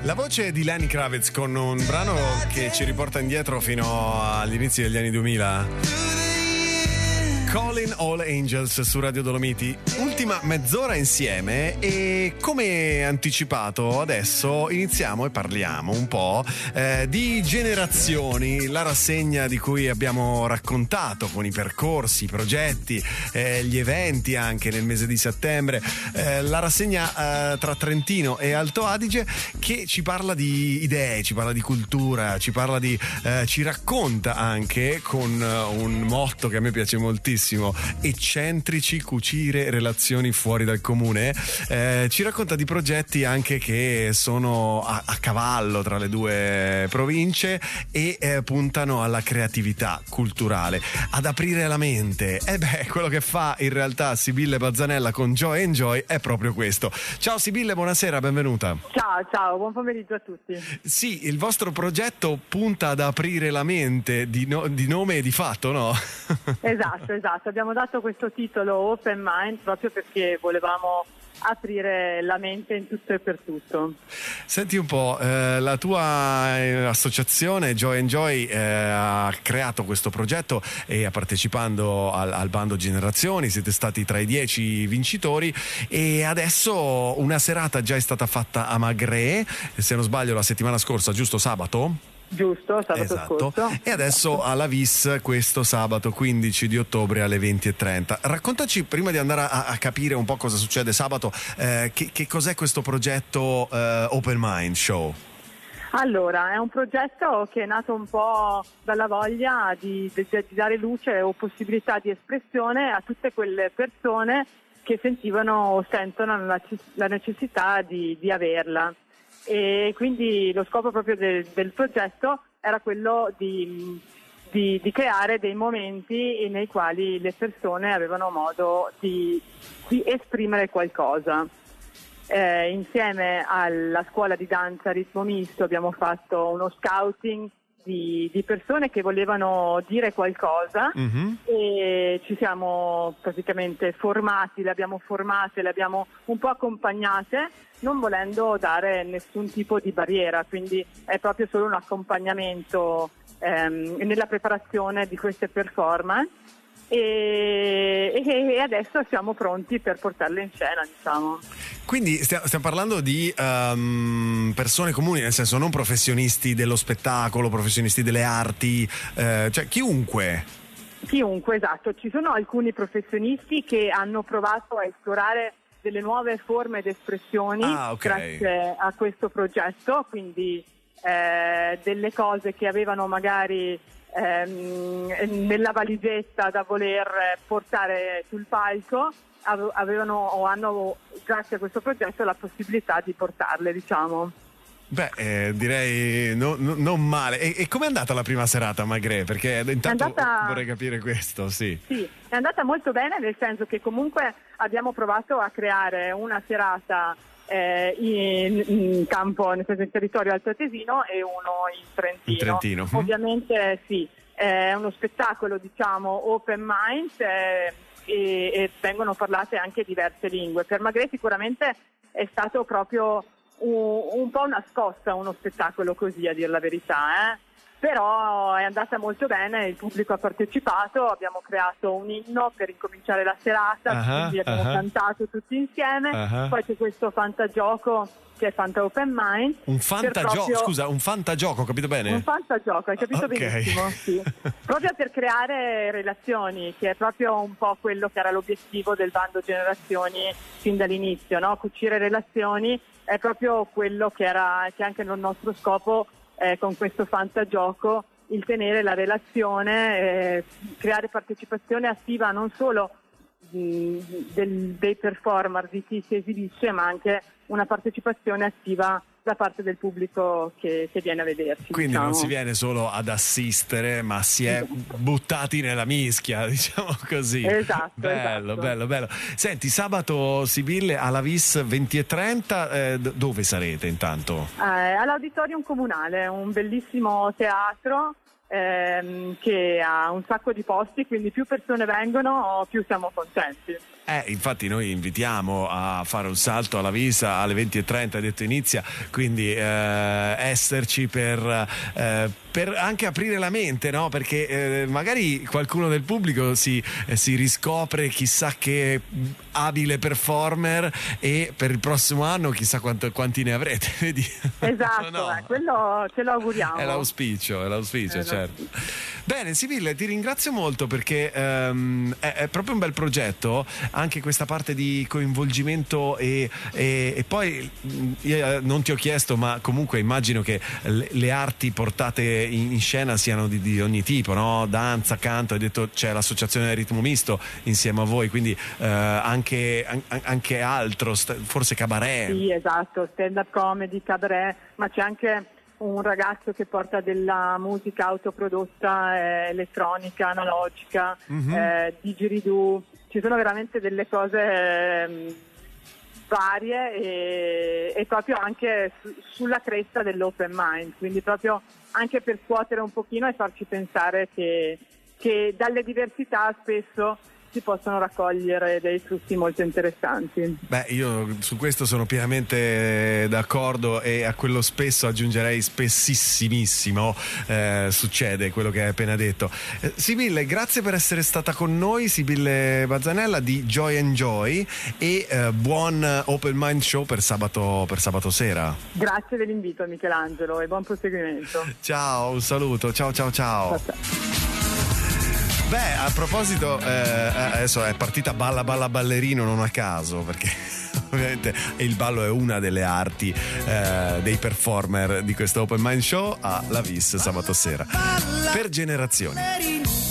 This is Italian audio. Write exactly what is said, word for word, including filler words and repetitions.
La voce di Lenny Kravitz con un brano che ci riporta indietro fino agli inizi degli anni duemila. Calling All Angels su Radio Dolomiti, ultima mezz'ora insieme e come anticipato adesso iniziamo e parliamo un po' eh, di generazioni, la rassegna di cui abbiamo raccontato con i percorsi, i progetti, eh, gli eventi anche nel mese di settembre, eh, la rassegna eh, tra Trentino e Alto Adige che ci parla di idee, ci parla di cultura, ci parla di, eh, ci racconta anche con un motto che a me piace moltissimo, eccentrici, cucire relazioni fuori dal comune, eh, ci racconta di progetti anche che sono a, a cavallo tra le due province e eh, puntano alla creatività culturale, ad aprire la mente. E beh, quello che fa in realtà Sibille Bazzanella con Joy and Joy è proprio questo. Ciao Sibille, buonasera, benvenuta. Ciao, ciao, buon pomeriggio a tutti. Sì, il vostro progetto punta ad aprire la mente di, no, di nome e di fatto, no? Esatto, esatto. Abbiamo dato questo titolo Open Mind proprio perché volevamo aprire la mente in tutto e per tutto. Senti un po', eh, la tua eh, associazione Joy and Joy eh, ha creato questo progetto e partecipando al, al bando Generazioni, siete stati tra i dieci vincitori e adesso una serata già è stata fatta a Magré, se non sbaglio la settimana scorsa, giusto sabato? Giusto, sabato esatto. scorso. E adesso alla Vis questo sabato quindici di ottobre alle venti e trenta. Raccontaci, prima di andare a, a capire un po' cosa succede sabato, eh, che, che cos'è questo progetto eh, Open Mind Show? Allora, è un progetto che è nato un po' dalla voglia di, di, di dare luce o possibilità di espressione a tutte quelle persone che sentivano o sentono la, la necessità di, di averla. E quindi lo scopo proprio del, del progetto era quello di, di, di creare dei momenti nei quali le persone avevano modo di, di esprimere qualcosa. Eh, insieme alla scuola di danza Ritmo Misto abbiamo fatto uno scouting di, di persone che volevano dire qualcosa, mm-hmm. e ci siamo praticamente formati, le abbiamo formate, le abbiamo un po' accompagnate, non volendo dare nessun tipo di barriera, quindi è proprio solo un accompagnamento ehm, nella preparazione di queste performance e, e adesso siamo pronti per portarle in scena, diciamo. Quindi stiamo, stiamo parlando di um, persone comuni, nel senso non professionisti dello spettacolo, professionisti delle arti, eh, cioè chiunque. Chiunque, esatto. Ci sono alcuni professionisti che hanno provato a esplorare delle nuove forme ed espressioni ah, okay. grazie a questo progetto, quindi eh, delle cose che avevano magari ehm, nella valigetta da voler portare sul palco, avevano o hanno grazie a questo progetto la possibilità di portarle, diciamo. Beh, eh, direi no, no, non male. E, e com'è andata la prima serata a Magré? Perché intanto andata... vorrei capire questo, sì. Sì, è andata molto bene, nel senso che comunque abbiamo provato a creare una serata eh, in, in campo, nel senso in territorio altoatesino e uno in Trentino. In Trentino. Ovviamente sì, è uno spettacolo, diciamo, open mind, eh, e, e vengono parlate anche diverse lingue. Per Magré sicuramente è stato proprio un, un po' una scossa uno spettacolo così, a dir la verità, eh? Però è andata molto bene, il pubblico ha partecipato, abbiamo creato un inno per incominciare la serata, uh-huh, quindi abbiamo uh-huh. cantato tutti insieme, uh-huh. poi c'è questo fantagioco che è Fanta Open Mind. Un fantagioco, proprio... scusa, un fantagioco, ho capito bene? Un fantagioco, hai capito okay. benissimo, sì. Proprio per creare relazioni, che è proprio un po' quello che era l'obiettivo del bando Generazioni fin dall'inizio, no? Cucire relazioni è proprio quello che era, che anche nel nostro scopo eh, con questo fantagioco, il tenere la relazione, eh, creare partecipazione attiva non solo Del, dei performer, di chi si esibisce, ma anche una partecipazione attiva da parte del pubblico che, che viene a vederci. Quindi diciamo. non si viene solo ad assistere, ma si è buttati nella mischia, diciamo così. Esatto. Bello, esatto. bello, bello. Senti, sabato Sibille alla Vis venti e trenta, eh, dove sarete intanto? Eh, all'Auditorium Comunale, un bellissimo teatro ehm, che ha un sacco di posti, quindi più persone vengono più siamo contenti. Eh, infatti noi invitiamo a fare un salto alla Visa alle venti e trenta, detto inizia, quindi eh, esserci per, eh, per anche aprire la mente, no? Perché eh, magari qualcuno del pubblico si, eh, si riscopre chissà che abile performer e per il prossimo anno chissà quanto, quanti ne avrete, vedi? Esatto, No. eh, quello ce lo auguriamo. È l'auspicio, è l'auspicio, È certo. l'auspicio. Bene, Sibille, ti ringrazio molto perché ehm, è, è proprio un bel progetto, anche questa parte di coinvolgimento e, e, e poi mh, io non ti ho chiesto, ma comunque immagino che le, le arti portate in, in scena siano di, di ogni tipo, no? Danza, canto, hai detto c'è l'associazione del ritmo misto insieme a voi, quindi eh, anche, an, anche altro, forse cabaret. Sì, esatto, stand-up comedy, cabaret, ma c'è anche un ragazzo che porta della musica autoprodotta, eh, elettronica, analogica, mm-hmm. eh, didgeridoo. Ci sono veramente delle cose eh, varie e, e proprio anche su, sulla cresta dell'open mind, quindi proprio anche per scuotere un pochino e farci pensare che, che dalle diversità spesso si possono raccogliere dei frutti molto interessanti. Beh, io su questo sono pienamente d'accordo e a quello spesso aggiungerei spessissimissimo eh, succede quello che hai appena detto. Eh, Sibille, grazie per essere stata con noi, Sibille Bazzanella di Joy and Joy, e eh, buon Open Mind Show per sabato, per sabato sera. Grazie dell'invito, Michelangelo, e buon proseguimento. Ciao, un saluto, ciao ciao ciao. Ciao, ciao. Beh, a proposito, eh, adesso è partita Balla Balla Ballerino non a caso, perché ovviamente il ballo è una delle arti eh, dei performer di questo Open Mind Show alla Vis sabato sera. Per generazioni.